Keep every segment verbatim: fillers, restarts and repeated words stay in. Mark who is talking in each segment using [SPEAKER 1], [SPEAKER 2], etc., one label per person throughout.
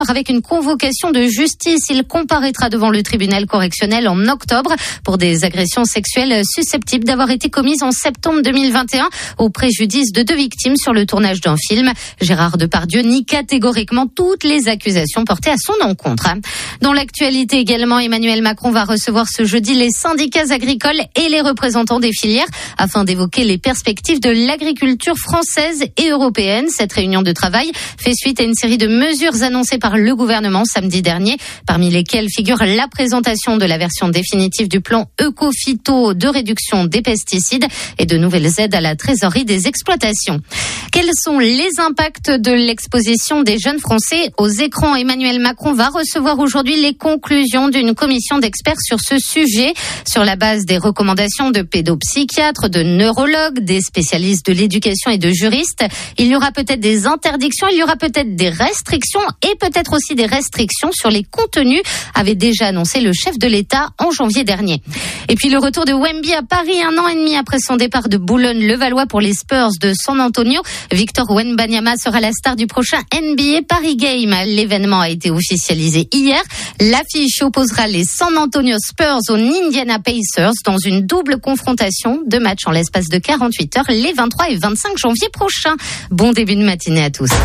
[SPEAKER 1] septembre avec une convocation de justice. Il comparaîtra devant le tribunal correctionnel en octobre pour des agressions sexuelles susceptibles d'avoir été commises en septembre deux mille vingt et un au préjudice de deux victimes sur le tournage d'un film. Gérard Depardieu nie catégoriquement toutes les accusations portées à son encontre. Dans l'actualité également, Emmanuel Macron va recevoir ce jeudi les syndicats agricoles et les représentants des filières afin d'évoquer les perspectives de l'agriculture française et européenne. Cette réunion de travail fait suite à une série de mesures annoncées par le gouvernement samedi dernier, parmi lesquelles figure la présentation de la version définitive du plan Eco-Phyto de réduction des pesticides et de nouvelles aides à la trésorerie des exploitations. Quels sont les impacts de l'exposition des jeunes Français aux écrans? Emmanuel Macron va recevoir aujourd'hui les conclusions d'une commission d'experts sur ce sujet, sur la base des recommandations de pédopsychiatres, de neurologues, des spécialistes de l'éducation et de juristes. Il y aura peut-être des interdictions, il y aura peut-être des restrictions et peut-être aussi des restrictions sur les contenus, avait déjà annoncé le chef de l'État en janvier dernier. Et puis le retour de Wemby à Paris un an et demi après son départ de Boulogne-le-Valois pour les Spurs de San Antonio. Victor Wembanyama sera la star du prochain N B A Paris Game. L'événement a été officialisé hier. L'affiche opposera les San Antonio Spurs aux Indiana Pacers dans une double confrontation. Deux matchs en l'espace de quarante-huit heures les vingt-trois et vingt-cinq janvier prochains. Bon début de matinée à tous.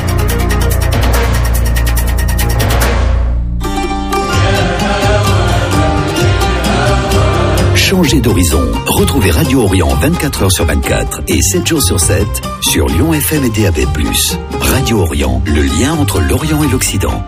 [SPEAKER 2] Changez d'horizon. Retrouvez Radio Orient vingt-quatre heures sur vingt-quatre et sept jours sur sept sur Lyon F M et D A B plus. Radio Orient, le lien entre l'Orient et l'Occident.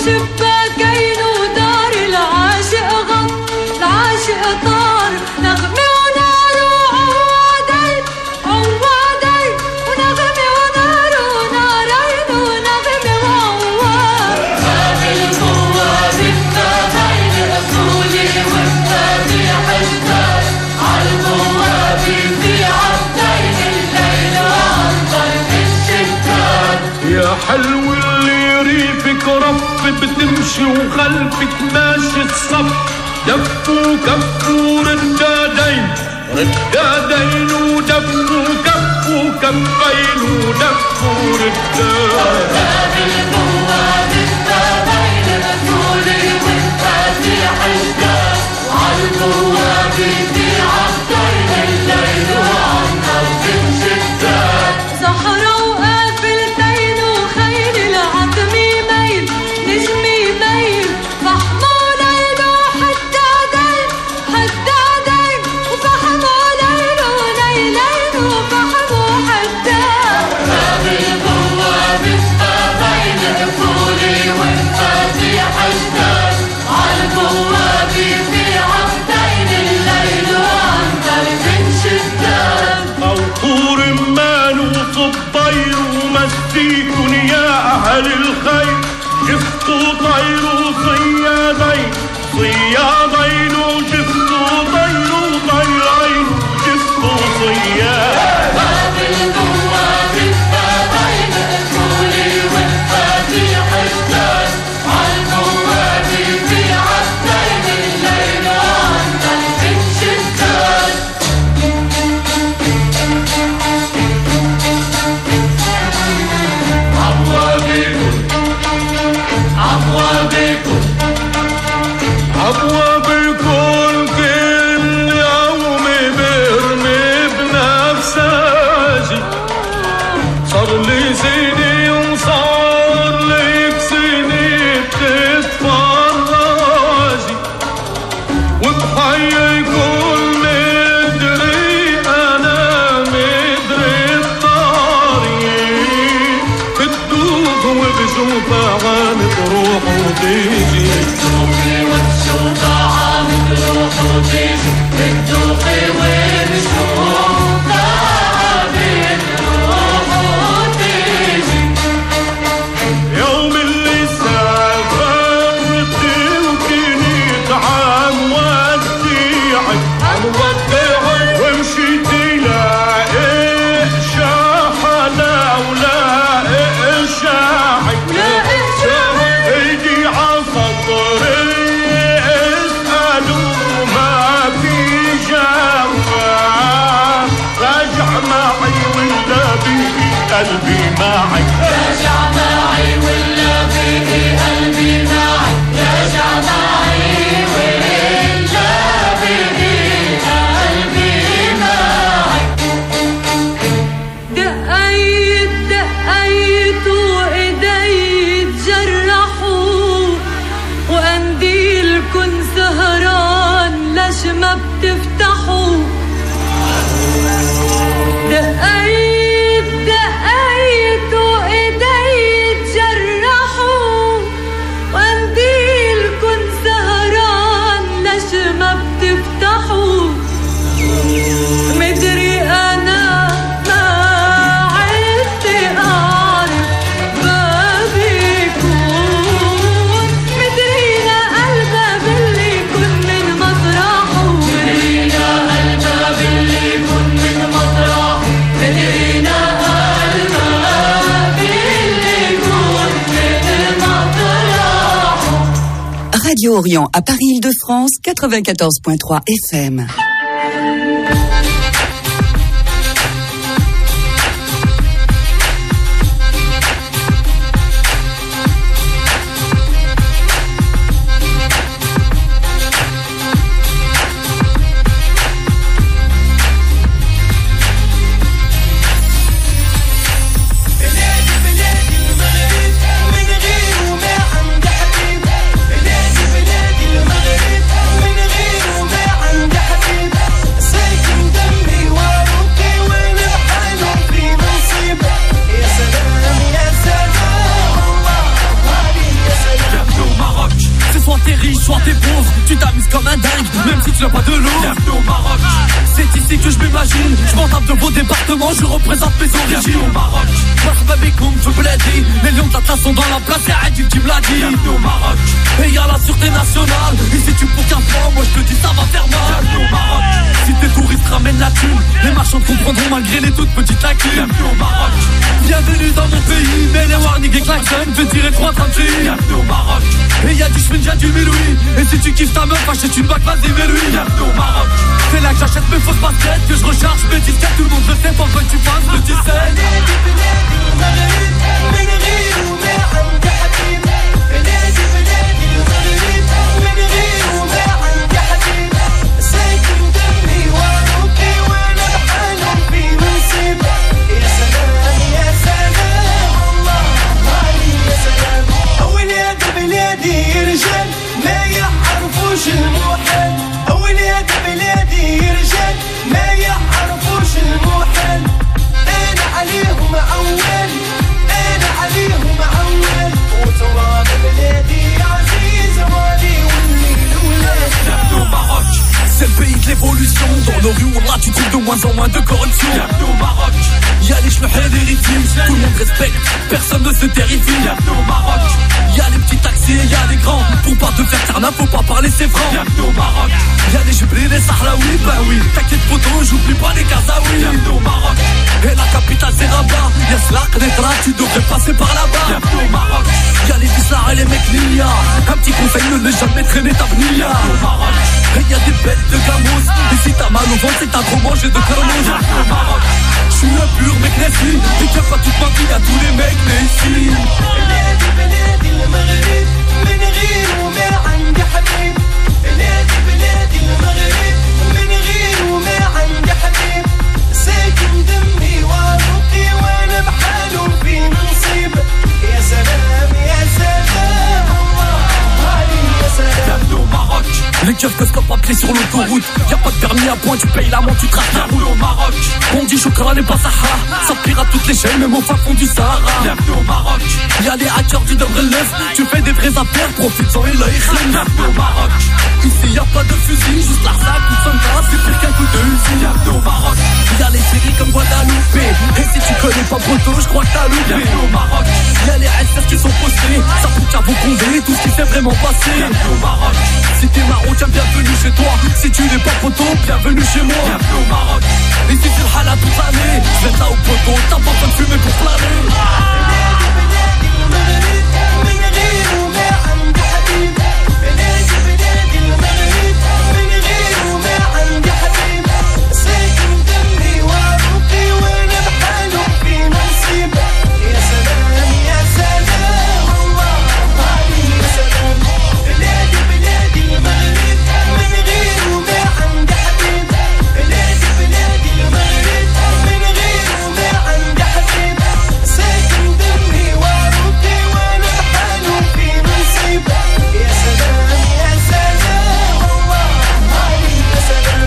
[SPEAKER 3] شباكين ودار العاشق غط العاشق طار نغمة ونار وعوادين عوادين ونغمة ونار ونارين ونغمة وعواد باب البواب الثانين رسولي والفاتح الجاد عالبواب في عبدين الليل وعنطر في الشتات
[SPEAKER 4] يا حلو اللي يريفك رف بتمشي وخلفك ماشي الصف دفوا كفوا ردادين ردادين ودفوا كفوا كفين ودفوا ردادين
[SPEAKER 3] باب البواب الثانين رسولي والفاتح الجاد وعالبواب في عبدين الليل وعنطر في الشتات زهرة وقافلتين وخيل العتمي ميل نجمي ميل فحموا ليل وحدادين حدادين وفحموا ليل وليلين وفحموا حداد باب البواب الثانين رسولي والفاتح الجاد عالبواب في عبدين الليل وعنطر في الشتات
[SPEAKER 4] موقور مان وصبير ومسيكن يا أهل الخير جفتوا طير وصيادين صيادين وجفتوا طير وطيرين جفتوا صياد
[SPEAKER 3] باب البواب الثانين رسولي والفاتح الجاد عالبواب في عبدين الليل وعنطر في الشتات
[SPEAKER 4] أبوابكم أبوابكم كل يوم برمي بنفساجي صار لي سني وصار لك سني بتتفرجي وبحيكم مدري أنا مدري الطريق بتدوخ وبشوفها عم تروح وتيجي
[SPEAKER 3] بتدوخي وبشوفها عم تروح وتيجي بتدوخي وبشوفها عم تروح وتيجي
[SPEAKER 4] يوم اللي سافرت وكنت عم وديعك عم وديعك ومشيتي لاقي شاحة ولا شاعك ايدي عصطري اسألوا ما في جواب راجع معي ولا بيدي قلبي معك
[SPEAKER 3] راجع معي ولا بيدي قلبي معك راجع معي ولا بيدي قلبي معك دقيت دقيت وإيدي تجرحوا وقنديلكن سهران ليش ما بتفتحوا دقيت دقيت وإيدي تجرحوا وقنديلكن سهران ليش ما بتفتحوا مدري أنا ما عدت أعرف بابكون مدرينا قلبها باللي يكون من مطرحه مدرينا قلبها باللي يكون من مطرحه مدرينا قلبها باللي يكون من مطرحه
[SPEAKER 5] Radio Orient à Paris-Île-de-France, quatre-vingt-quatorze virgule trois F M.
[SPEAKER 3] بلادي بلادي المغرب من غير وما عند حبيب
[SPEAKER 6] choix t'es pauvre, tu t'amuses comme un dingue, même si tu n'as pas de l'eau. Bienvenue au Maroc. C'est ici que je m'imagine, je m'en tape de vos départements, je représente mes origines. Bienvenue au Maroc. Marhaba bikoum fi bladi, les lions de l'Atlas sont dans la place, c'est Adil qui me l'a dit. Bienvenue au Maroc. Et y'a la sûreté nationale, ici tu pour qu'un point, moi je te dis ça va faire mal. Bienvenue au Maroc. Si tes touristes ramènent la thune, les marchands te comprendront malgré les toutes petites lacunes. Bienvenue au Maroc. Bienvenue dans mon pays, mais les warnings et klaxons, je vais tirer trois trente-six. Bienvenue au Maroc. Et y'a du chemin, y'a du miloui. Et si tu kiffes ta meuf, achète une bague, vas-y, mets-lui. Bienvenue au Maroc. C'est là que j'achète mes fausses baskets, que je recharge mes disquettes, tout le monde le sait, pour que tu fasses le dix-sept.
[SPEAKER 3] الموحل أول يا بلادي رجال ما يعرفوش الموحل أنا عليهم أول أنا عليهم أول وتراب بلادي عزيز والي والليل ولاد.
[SPEAKER 6] Bienvenue au Maroc. C'est le pays de l'évolution. Dans nos rues, là tu trouves de moins en moins de corruption. Bienvenue au Maroc. Y'a les chleurs et les ritimes, tout le monde respecte, personne ne se terrifie. Bienvenue au Maroc. Y'a les petits taxis, y'a les grands, pour pas te faire carnaf, faut pas parler c'est franc. Bienvenue au Maroc. Y'a les jublés, les sahraouis, bah oui. T'inquiète poto, j'oublie pas les Gazaouis. Bienvenue au Maroc. Et la capitale c'est Rabat. Y'a Slak, Netra, tu devrais passer par là-bas. Bienvenue au Maroc. Y'a les Bissar et les Meknia. Un petit conseil, ne laisse jamais traîner ta bnia. Bienvenue au Maroc. Et y'a des bêtes de gamos. Et si t'as mal au ventre, c'est que t'as trop mangé de cornos. Bienvenue au Maroc. J'suis un pur mec Nessi. Et qu'à pas toute ma vie, y'a tous les mecs Nessi.
[SPEAKER 3] بلادي بلادي المغرب من غير وما عندي حبيب. بلادي بلادي المغرب من غير وما عندي حبيب. ساكن دمي وعروقي وانا بحاله في نصيب. يا سلام يا سلام الله علي يا سلام.
[SPEAKER 6] Bienvenue au Maroc. Les keufs que stop à pied sur l'autoroute. Y'a pas de permis à point, tu payes l'amende, tu traces la roule au Maroc. On dit Choukran et pas Sahara. Ça pirate toutes les chaînes, même au fin fond du Sahara. Bienvenue au Maroc. Y'a les hackers du double neuf. Tu fais des vraies affaires, profite-en et là il. Bienvenue au Maroc. Ici y'a pas de fusil, juste l'arsac, coup de sonka, c'est pire qu'un coup de usine. Bienvenue au Maroc. Y'a les séries comme Guadeloupe. Et si tu connais pas Proto, j'crois que t'as loupé. Bienvenue au Maroc. Y'a les S R qui sont postés. Ça fout qu'à vos condés, tout ce qui s'est vraiment passé. Bienvenue au Maroc. Si t'es marocain, bienvenue chez toi. Si tu n'es pas Proto, bienvenue chez moi. Bienvenue au Maroc. Et si tu le halas toute l'année, je vais là au Proto, t'as pas besoin de fumer pour planer.
[SPEAKER 3] من غير وما عندي حبيب. بلادي بلادي المغرب من غير وما عندي حبيب. ساكن دمي وعروقي وانا بحاله في نصيب. يا سلام يا سلام الله علي يا سلام. بلادي بلادي المغرب من غير وما عندي حبيب. بلادي بلادي المغرب من غير وما عندي حبيب. ساكن دمي وعروقي وانا بحاله في نصيب. يا سلام يا سلام الله علي يا سلام.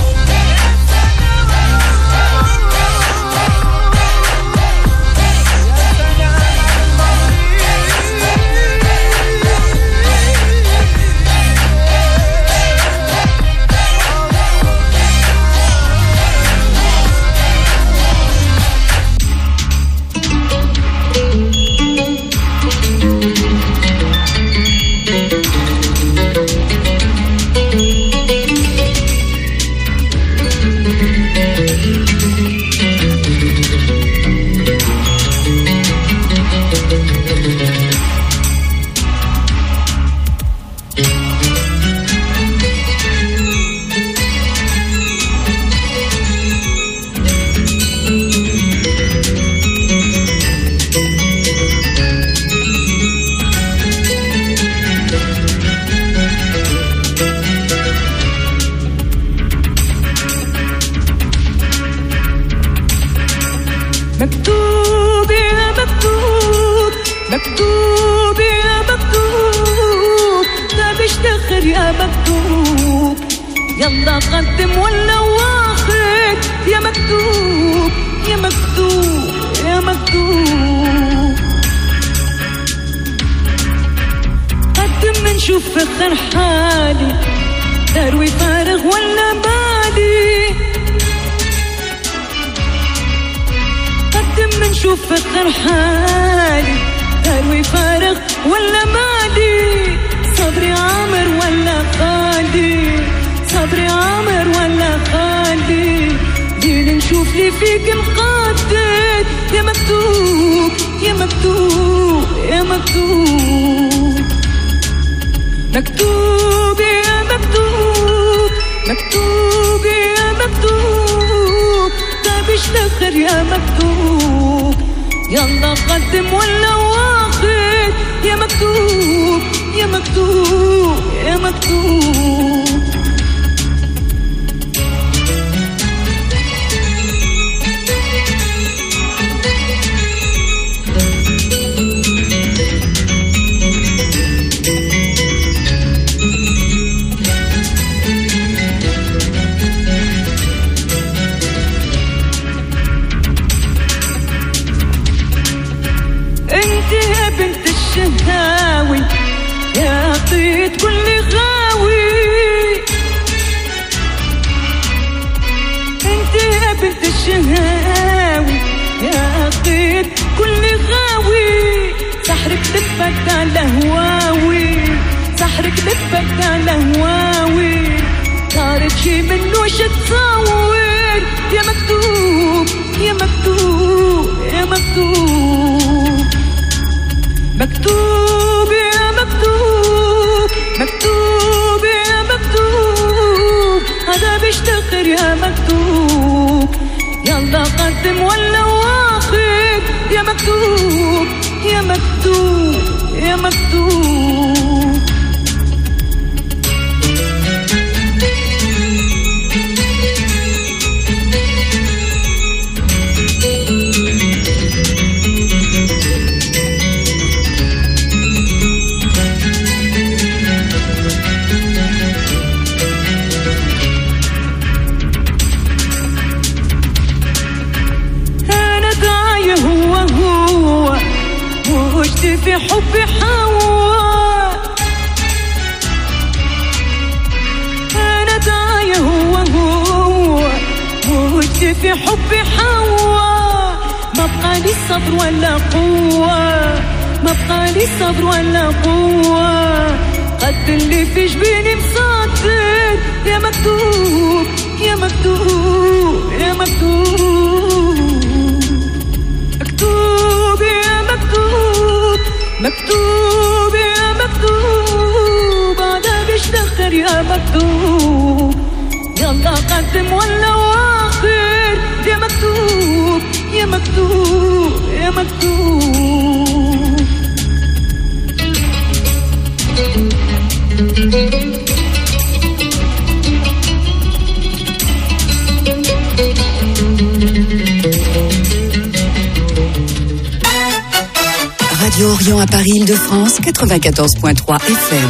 [SPEAKER 7] مكتوب يا مكتوب مكتوب يا مكتوب ده بيشتغل يا مكتوب يلا قدم ولا واخد يا مكتوب يا مكتوب يا مكتوب قدم من شو نشوف فخر حالي داروي فارغ ولا بالي قدم نشوف فخر حالي داروي فارغ ولا مالي صبري عامر ولا خالي صبري عامر ولا خالي جيل نشوف لي فيك مقدد يا مكتوب يا مكتوب يا مكتوب مكتوب يا مكتوب مكتوب يا مكتوب تابش لخر يا مكتوب يلا قدم ولا واخد يا مكتوب يا مكتوب يا مكتوب الشهاوي يا قيد كل غاوي انت يا بنت الشهاوي يا قيد كل غاوي سحرك لفك على هواوي سحرك لفك على هواوي صارت شي منه شتصور يا مكتوب يا مكتوب يا مكتوب مكتوب يا مكتوب مكتوب يا مكتوب هذا بيشتغل يا مكتوب يلا قدم ولا واخد يا مكتوب يا مكتوب يا مكتوب في حبي حوا أنا داعية هو هو وجدي في حبي حوا ما بقى لي صبر ولا قوة ما بقى لي صبر ولا قوة قد اللي في جبيني مصدر يا مكتوب يا مكتوب يا مكتوب مكتوب يا مكتوب مكتوب يا مكتوب هذا بيشتغل يا مكتوب يلا قدم ولا واخر يا مكتوب يا مكتوب يا مكتوب
[SPEAKER 5] Radio Orient à Paris, Île-de-France, quatre-vingt-quatorze point trois F M.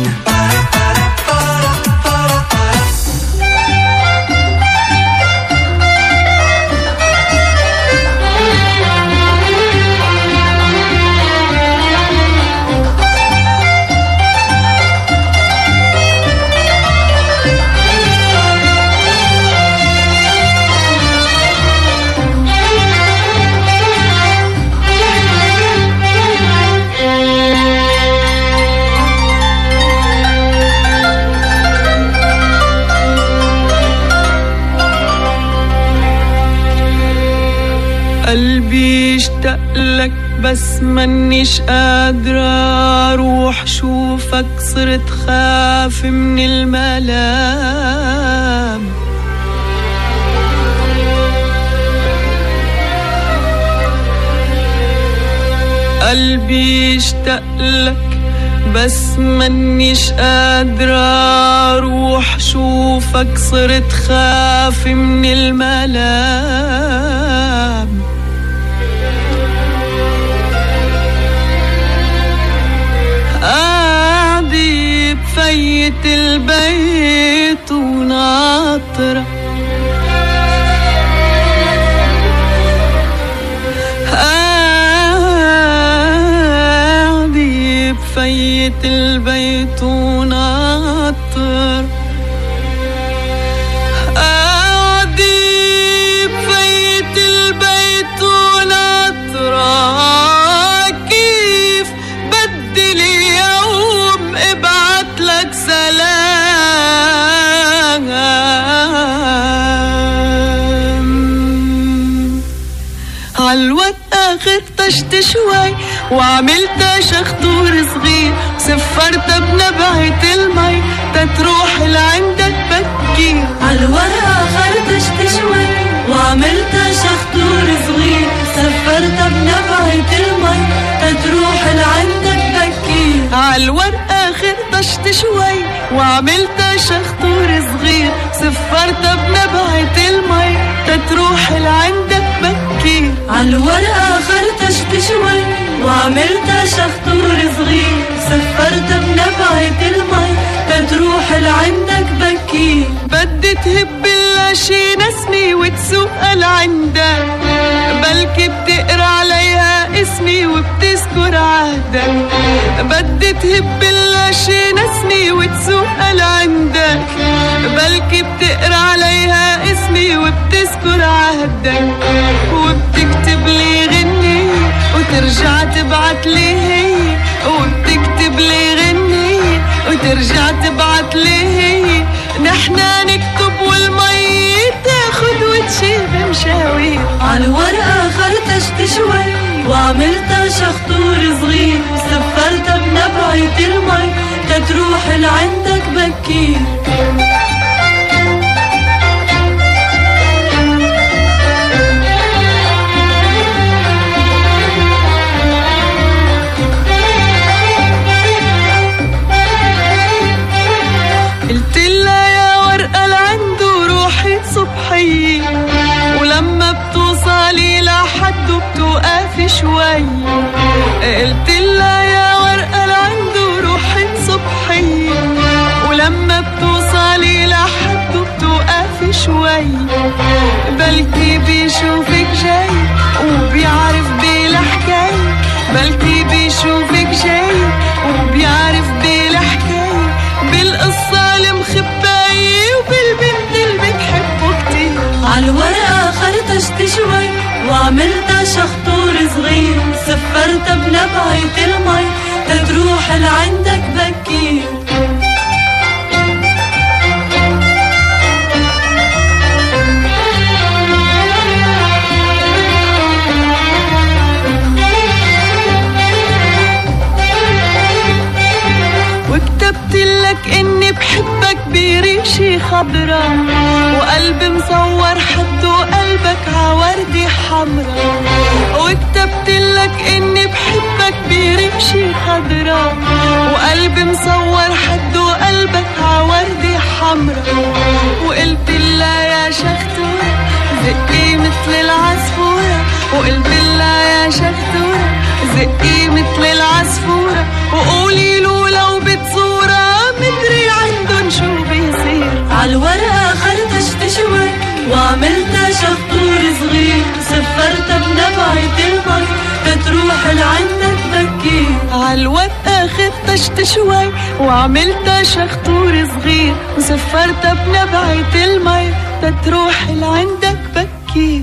[SPEAKER 8] قلبي اشتاق لك بس منيش قادرة اروح شوفك صرت خاف من الملام قلبي اشتاق لك بس منيش قادرة اروح شوفك صرت خاف من الملام قاعدة بفيت البيت وناطرة قاعدة بفيت البيت وناطر قاعدي بفيت البيت وناطرة كيف بدي اليوم ابعت لك سلام عالورقة خرطشت شوي وعملت شخطور صغير سفرت بنبعة المي تتروح لعندك بكير
[SPEAKER 7] عالورقة خرطشت شوي وعملت شخطور صغير سفرت بنبعة المي تتروح لعندك بكير
[SPEAKER 8] عالورقة خرطشت شوي وعملت شخطور صغير سفرت بنبعة المي تتروح لعندك بكير
[SPEAKER 7] عالورقة خرطشت شوي وعملت شخطور صغير سفرت بنبعة المي تتروح لعندك بكير
[SPEAKER 8] بدي تهب لها شي نسمي وتسوق لعندك بلكي بتقرا عليها اسمي وبتذكر عهدك بدي تهب لها شي نسمي وتسوق لعندك بلكي بتقرا عليها اسمي وبتذكر عهدك وبتكتب لي غني وترجع تبعت لي هي وبتكتب لي غني وترجع تبعت لي هي نحنا نكتب والمي تاخد وتشيب مشاوي
[SPEAKER 7] عالورقة خرطشت شوي وعملت شخطور صغير سفرت بنبعة المي تتروح لعندك بكير
[SPEAKER 8] صبحي ولما بتوصلي لحد وبتوقفي شوي قلت لها يا ورقة لعنده روحي صبحي ولما بتوصلي لحد وبتوقفي شوي بلكي بيشوفك جاي وبيعرف بالحكاي بلكي بيشوفك جاي وبيعرف بالحكاي بالقصة المخباية وبالبنت اللي بتحبه كتير
[SPEAKER 7] عالورقة خرطشت شوي وعملت شخطور صغير سفرت بنبعة المي تتروح لعندك بكير
[SPEAKER 8] وكتبتلك اني بحبك بريشي خضرا وقلبي مصور حد وقلبك عوردي حمرا وكتبتلك اني بحبك بريشي خضرا وقلبي مصور حد وقلبك عوردي حمرا وقلت لها يا شختورة زقي مثل العصفورة وقلت لها يا شختورة زقي مثل العصفورة وقولي له لو بتصورة مدري عندن شو بيصير
[SPEAKER 7] عالورقة خرطشت شوي وعملت شخطور صغير سفرت بنبعة المي تتروح لعندك بكير
[SPEAKER 8] عالورقة خرطشت شوي وعملت شخطور صغير وسفرت بنبعة المي تتروح لعندك بكير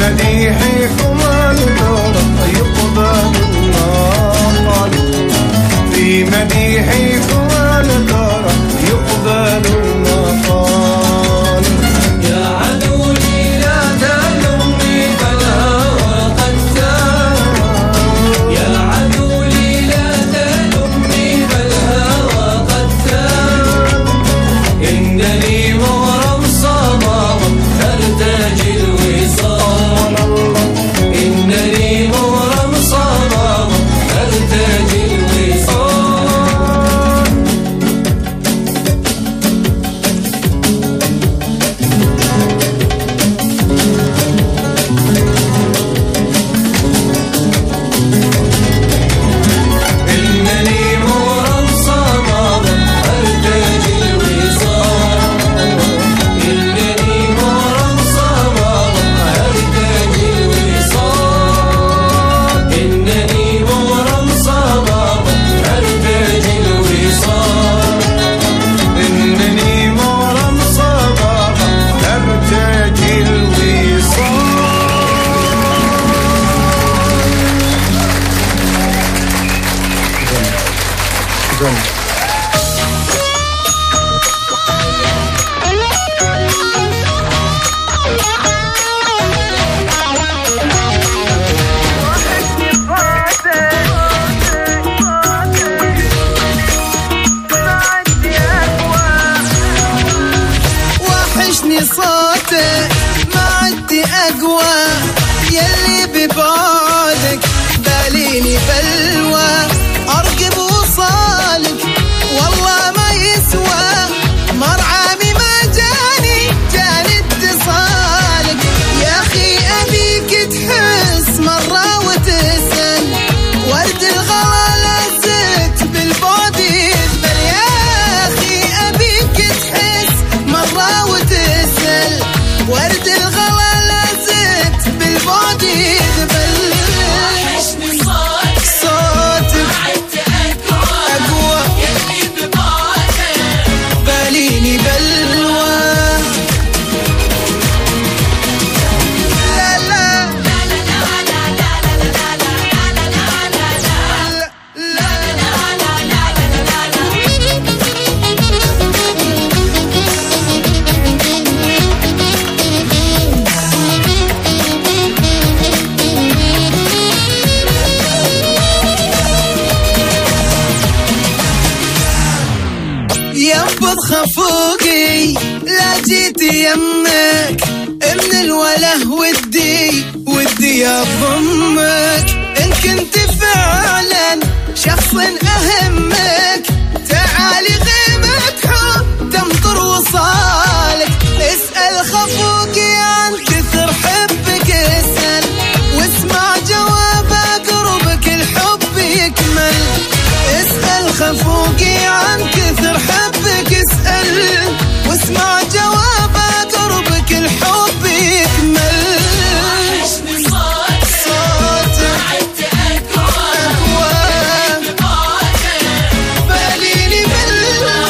[SPEAKER 3] مديحكم الدار يقبل المقال في مديحكم الدار يقبل المقال
[SPEAKER 7] يا عدولي لا تلومني فالهوى قتال يا عدولي لا تلومني فالهوى قتال إنني مغرم صبابا أرتجي الوصال إنني مغرم صبابا أرتجي الوصال إنني مغرم صبابا أرتجي الوصال إنني مغرم صبابا أرتجي الوصال إنني مغرم صبابا أرتجي الوصال
[SPEAKER 3] إنني مغرم صبابا أرتجي الوصال
[SPEAKER 8] وحشني صوتك ما عدي أقوى يلي ببعدك باليني بلوى أرقب وصالك والله ما يسوى مرعامي ما جاني جاني اتصالك يا أخي أبيك تحس مرة وتسأل ورد الغلا لزت بالبعد يذبل يا أخي أبيك تحس مرة وتسأل ورد الغلا لزت بالبعد يذبل
[SPEAKER 7] وحشني صوتك
[SPEAKER 8] صوتك
[SPEAKER 7] عدت أقوى
[SPEAKER 8] أقوى
[SPEAKER 7] يلي ببعدك
[SPEAKER 8] باليني بلوى لا لا لا ينبض خفوقي لا جيت يمك من الوله ودي ودي اضمك ان كنت فعلا شخص اهمك تعالي غيمة حب تمطر وصالك اسأل خفوقي عن كثر حبك اسأل واسمع جوابك قربك الحب يكمل اسأل خفوقي عن كثر حبك اسأل واسمع جوابك قربك الحب يكمل
[SPEAKER 7] وحشني صوتك
[SPEAKER 8] صوتك
[SPEAKER 7] عدت أقوى
[SPEAKER 8] أقوى
[SPEAKER 7] ببعدك
[SPEAKER 8] باليني بلوى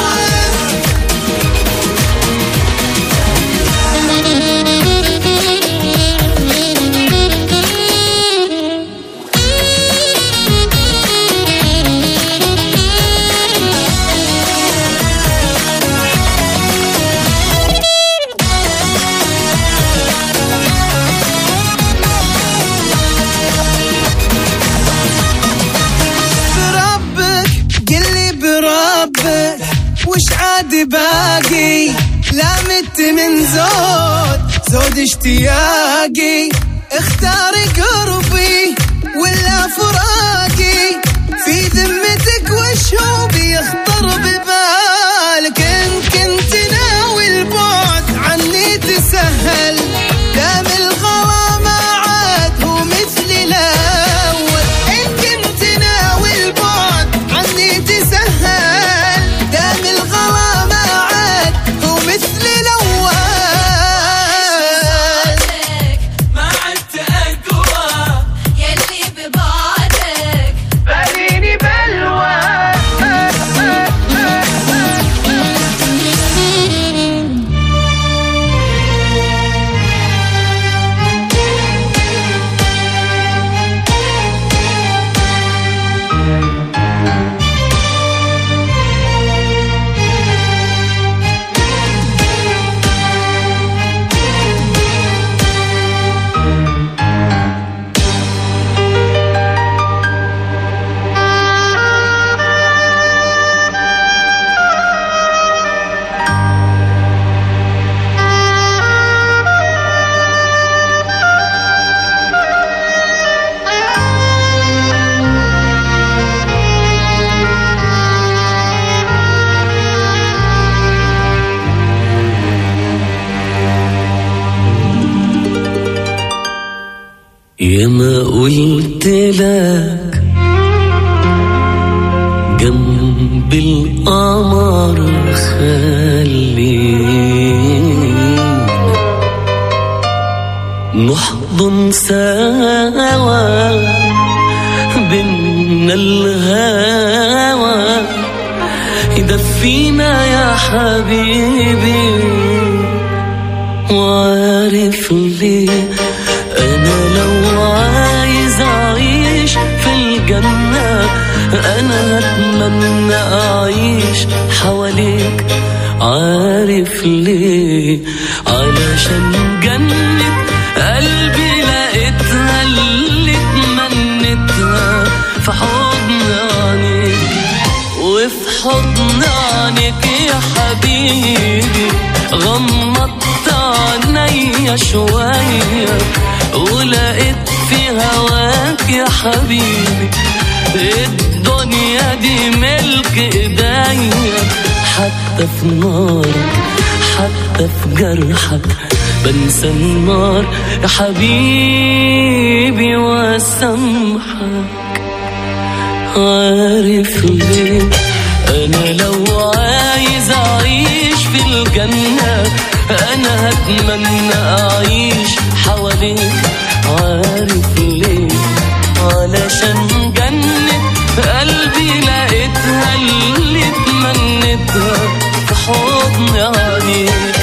[SPEAKER 8] بربك قلي بربك وش عاد باقي لا مت من زود زود اشتياقي اختاري قربي ولا فراقي في ذمتك وش هو بيخطر ببالك ان كنت ناوي البعد عني تسهل دام الغلا ما عاد هو مثل الاول ان كنت ناوي البعد عني تسهل دام الغلا ما عاد هو مثل الاول
[SPEAKER 7] ما عدت أقوى يلي ببعدك
[SPEAKER 8] باليني بلوى
[SPEAKER 9] يا ما قلت لك جنب القمر خلينا نحضن سوا بينا الهوى يدفينا يا حبيبي. وعارف ليه أنا لو عايز أعيش في الجنة أنا هتمنى أعيش حواليك. عارف ليه؟ علشان جنة قلبي لقيتها اللي اتمنيتها في حضن عينيك وفي حضن عينيك يا حبيبي. غمضت عينيا شوية ولقيت في هواك يا حبيبي. الدنيا دي ملك ايديا حتى في نارك حتى في جرحك بنسى النار يا حبيبي واسامحك. عارف ليه انا لو عايز اعيش في الجنة انا هتمنى اعيش حواليك. عارف ليه؟ علشان جنة قلبي لقيتها اللي اتمنيتها في حضن عينيك.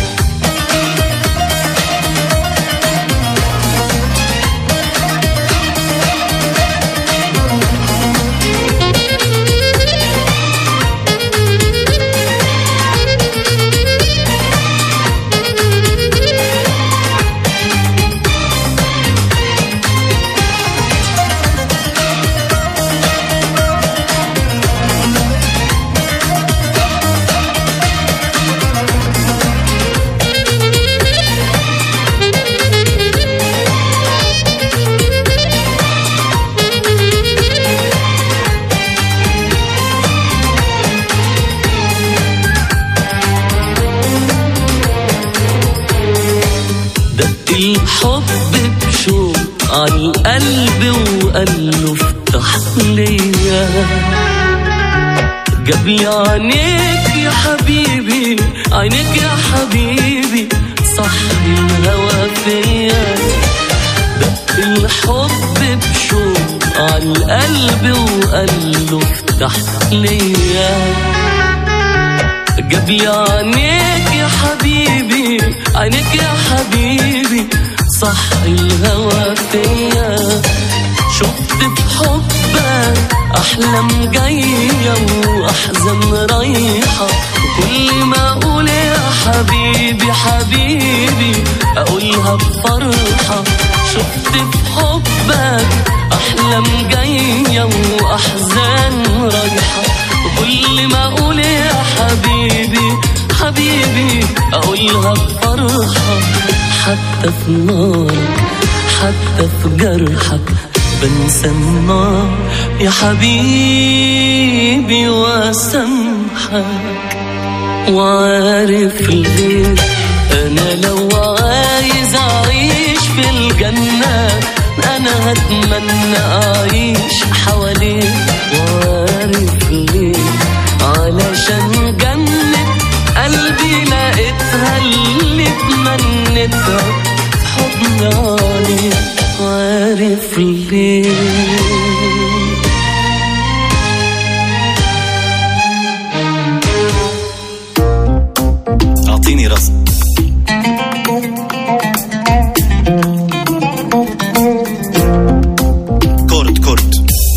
[SPEAKER 9] الحب بشوق عالقلب وقاله افتح ليا. جابلي عينيك يا حبيبي عينيك يا حبيبي صحي الهوى فيا. دق الحب بشوق عالقلب وقاله افتح ليا. جابلي عينيك يا حبيبي عينيك يا حبيبي صحي الهوى فيا. شفت في حبك أحلام جاية وأحزان رايحة كل ما أقول يا حبيبي حبيبي أقولها بفرحة. شفت في حبك أحلام جاية وأحزان رايحة كل ما أقول يا حبيبي حبيبي أقولها بفرحة. حتى في نارك حتى في جرحك بنسى النار يا حبيبي واسامحك. وعارف ليه أنا لو عايز أعيش في الجنة أنا هتمنى أعيش حواليك. وعارف ليه؟ علشان جنة قلبي لقيتها اللي اتمنيتها في حضن عينيك. وعارف ليه؟
[SPEAKER 10] أعطيني رسم كورد كورد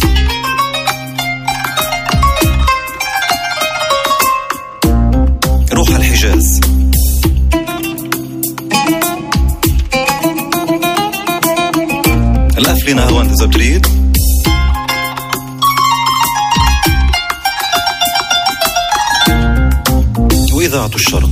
[SPEAKER 10] روح الحجاز القفلين هوان إذا بتريد. وإذاعة الشرق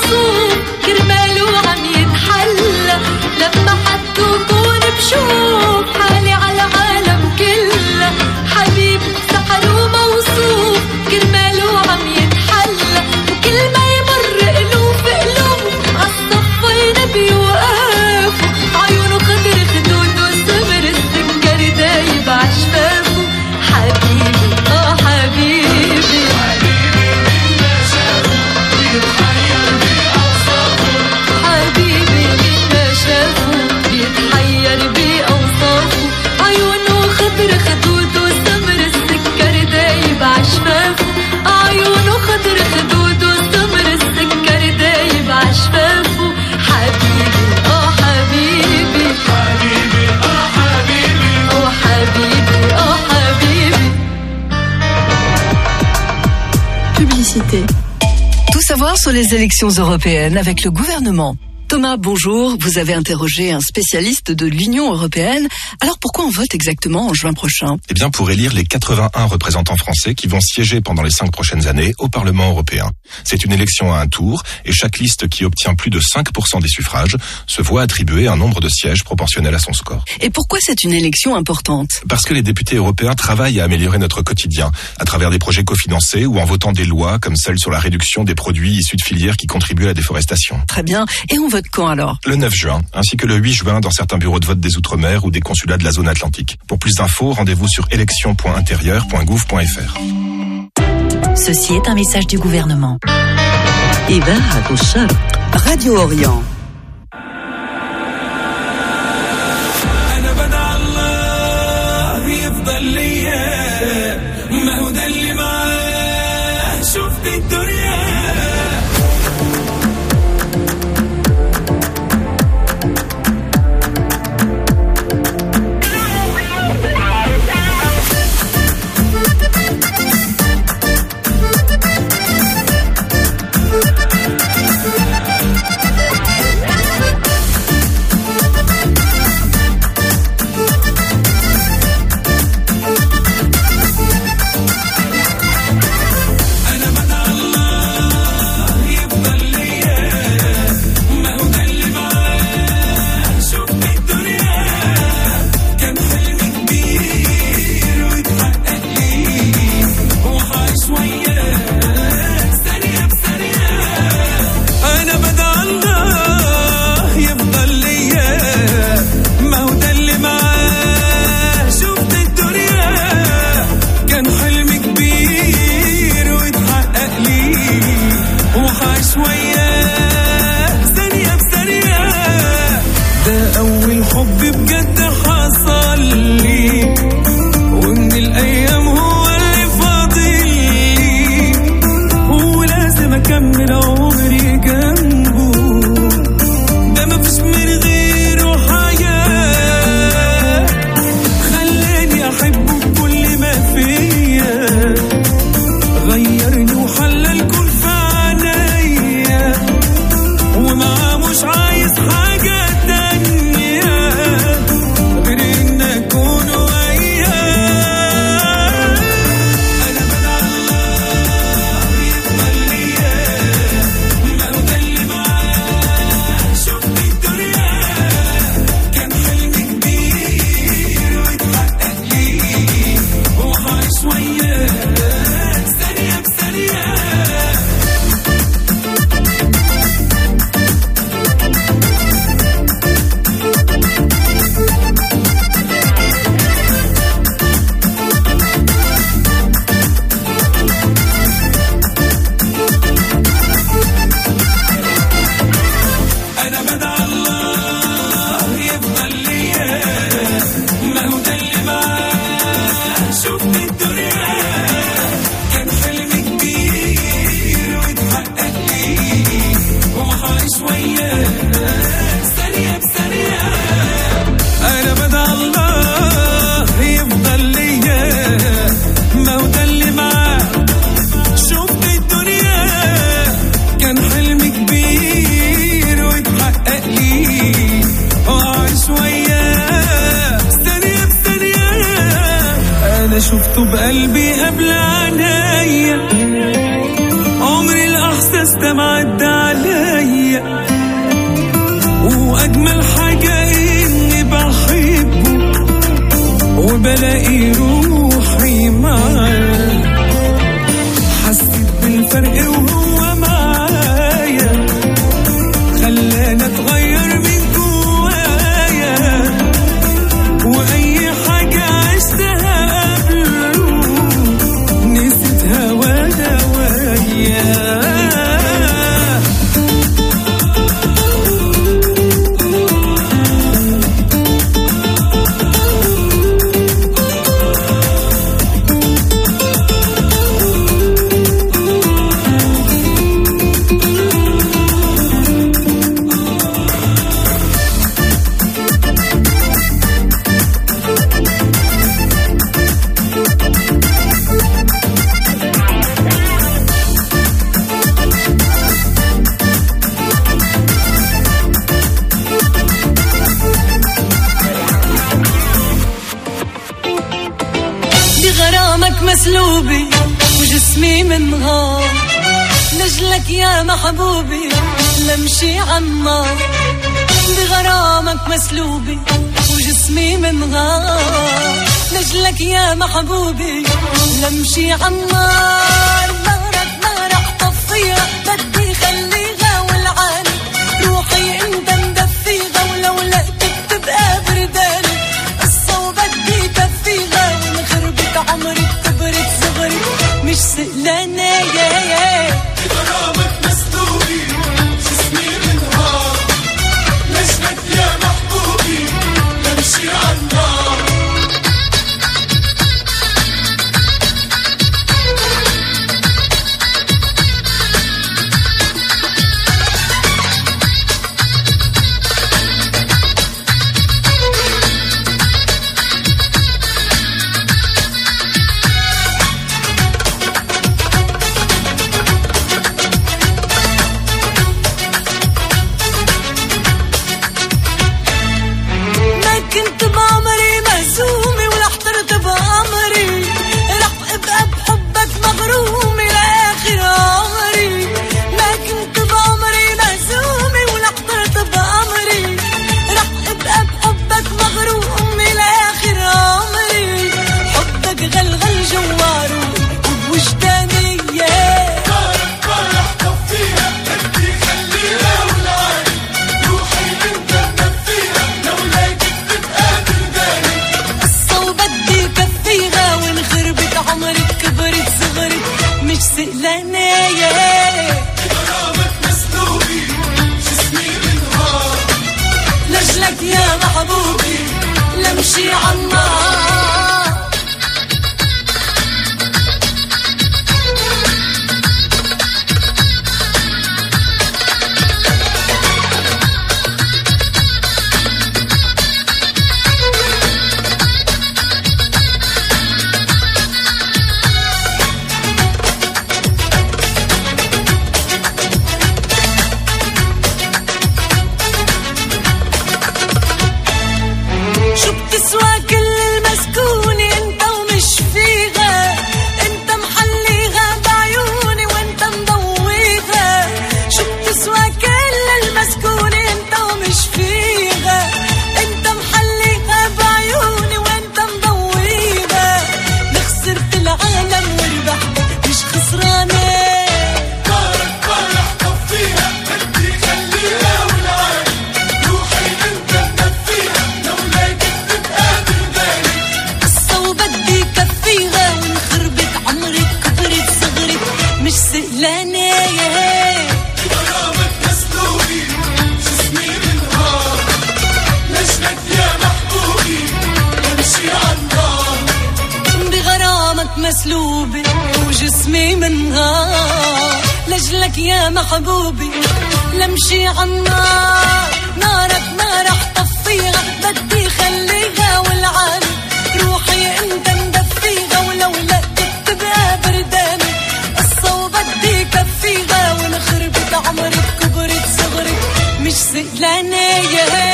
[SPEAKER 7] موصوف كرماله عم يتحلى لما حد كون بشوف حالي على العالم كله حبيب سحر وموصوف كرماله عم يتحلى وكل ما يمر قلوب قلوب عالصفين بيوقفوا عيونه خضر خدود وسمر السكر دايب عشفافه حبيبي اه حبيبي حبيبي مين شافه بيتحير بأوصافه عيونه خضر خدود وسمر السكر دايب عشفافه عيونه خضر خدود وسمر السكر دايب عشفافه حبيبي اه حبيبي حبيبي اه حبيبي اه حبيبي اه حبيبي.
[SPEAKER 11] Publicité. Tout savoir sur les élections européennes avec le gouvernement. Thomas, bonjour. Vous avez interrogé un spécialiste de l'Union européenne. Alors pourquoi on vote exactement en juin prochain ?
[SPEAKER 12] Eh bien, pour élire les quatre-vingt-un représentants français qui vont siéger pendant les cinq prochaines années au Parlement européen. C'est une élection à un tour et chaque liste qui obtient plus de cinq pour cent des suffrages se voit attribuer un nombre de sièges proportionnel à son score.
[SPEAKER 11] Et pourquoi c'est une élection importante ?
[SPEAKER 12] Parce que les députés européens travaillent à améliorer notre quotidien à travers des projets cofinancés ou en votant des lois comme celle sur la réduction des produits issus de filières qui contribuent à la déforestation.
[SPEAKER 11] Très bien. Et on vote quand alors ?
[SPEAKER 12] Le neuf juin, ainsi que le huit juin dans certains bureaux de vote des Outre-mer ou des consulats de la zone atlantique. Pour plus d'infos, rendez-vous sur élection point intérieur point gouv point f r.
[SPEAKER 13] Ceci est un message du gouvernement.
[SPEAKER 5] إذاعة الشرق راديو أوريون.
[SPEAKER 6] أنا بدع الله يفضل ليا ما هو ده اللي معاه شفت الدنيا.
[SPEAKER 14] شفته بقلبي قبل عينيا عمري الأحساس ده ما عدى عليا، واجمل حاجة اني بحبه وبلاقي روحي معاه. حسيت بالفرق وهو معايا، خلاني اتغير من جوايا، واي حاجة عشتها قبله نسيتها وانا وياه.
[SPEAKER 7] مسلوبي وجسمي منهار، لجلك يا محبوبي لمشي عالنار. بغرامك مسلوبي وجسمي منهار، لجلك يا محبوبي لمشي عالنار. نارك نار احطفيها بدي خليها والعالي، روحي انت مدفيها ولولا تبقى برداني. قصة وبدي كفيها ونخربت عمري كبرت صغري مش سئلانة. يا يا
[SPEAKER 3] بغرامك مسلوبي جسمي منهار، لجلك يا محبوبي لمشي عالنار.
[SPEAKER 7] مسلوبي وجسمي منهار، لجلك يا محبوبي لمشي عالنار. نارك نار احطفيها بدي خليها والعالي، روحي انت مدفيها ولولا تبقى برداني. قصة وبدي كفيها ونخربت عمري كبرت صغري مش سئلانة.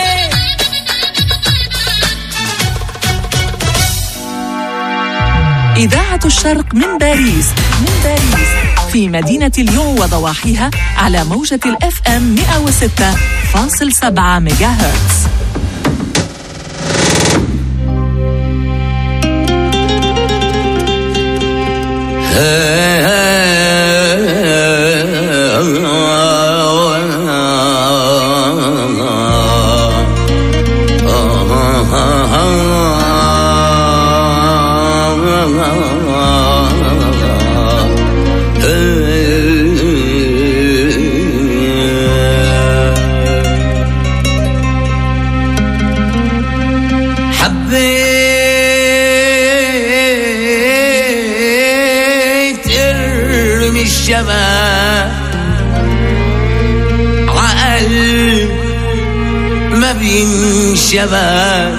[SPEAKER 7] يا
[SPEAKER 15] إذاعة الشرق من باريس من باريس في مدينة ليون وضواحيها على موجة الأف أم مئة وستة فاصلة سبعة ميجا هرتز.
[SPEAKER 16] شباب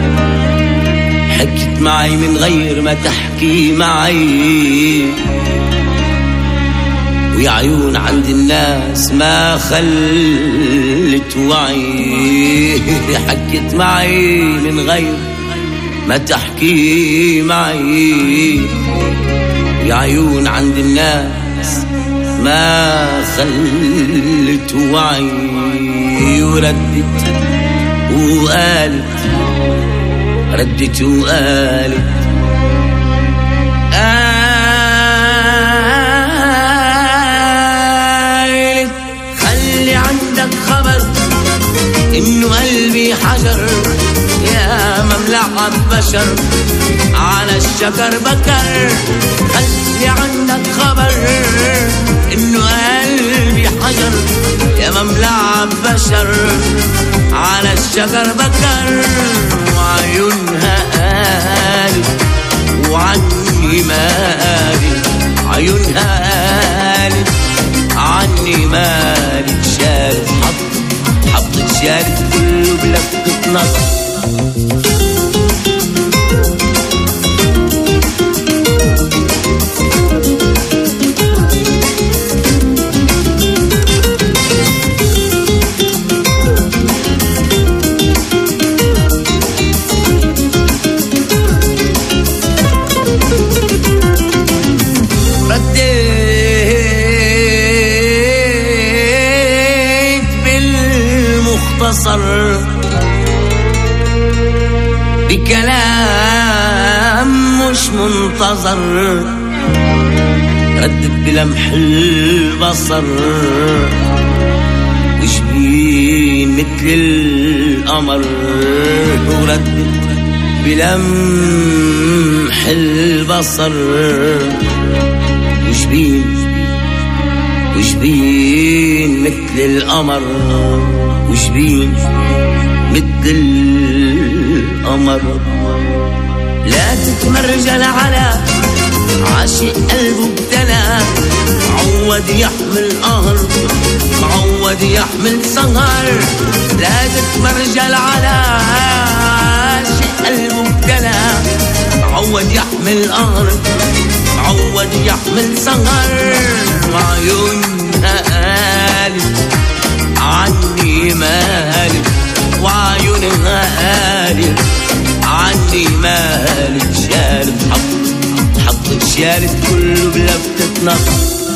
[SPEAKER 16] حكت معي من غير ما تحكي معي، ويا عيون عند الناس ما خلت وعي. حكت معي من غير ما تحكي معي، ويا عيون عند الناس ما خلت وعي. وردت وقالت ردت وقالت قالت خلي عندك خبر إنه قلبي حجر يا مملعب بشر على الشجر بكر. خلي عندك خبر إنه قلبي حجر يا مملعب بشر على الشجر بكر. وعيونها قالت وعني ما قالت، عيونها قالت عني ما قالت. شالت حطت حطت شالت كله بلفتة نظر. بكلام مش منتظر، ردت بلمح البصر وشبين مثل القمر. وردت بلمح البصر وشبين وشبين مثل القمر وشبين مثل القمر. لا تتمرجل على عاشق قلبه ابتلى، معود يحمل قهر معود يحمل سهر. لا تتمرجل على عاشق قلبه ابتلى، معود يحمل قهر معود يحمل سهر. وعيونها قالت عني مالك، وعيونها قالت عني مالك. شالت حطت حطت شالت كله بلفتة نظر.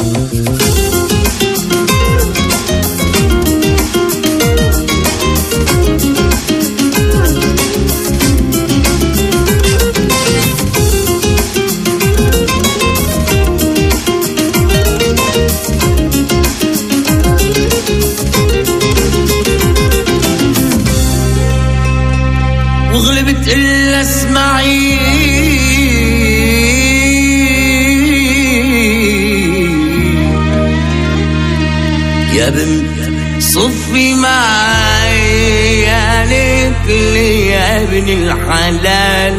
[SPEAKER 16] وغلبت إلا اسمعي يا بنت صفي معي يا ليك لي يا ابن الحلال.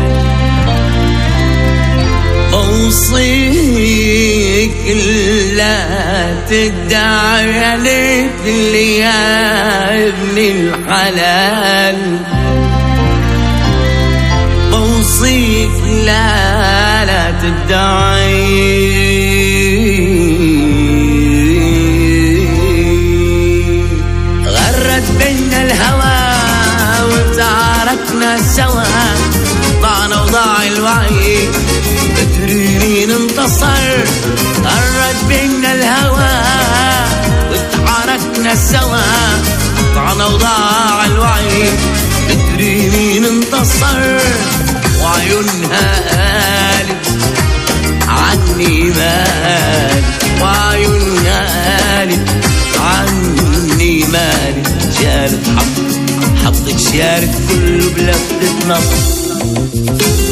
[SPEAKER 16] أوصيك لا تدعي يا ليك لي يا ابن الحلال. أوصيك لا لا تدعي غرت بينا الهوى وتعاركنا سوا، ضعنا وضاع الوعي تدري مين انتصر قرب بينا الهوى وتحركنا سوا ضعنا وضاع الوعي تدري مين انتصر وعيونها قالت عني مالي وعيونها قالت عني مالي شالت حط حطت شالت كله بلفتة نص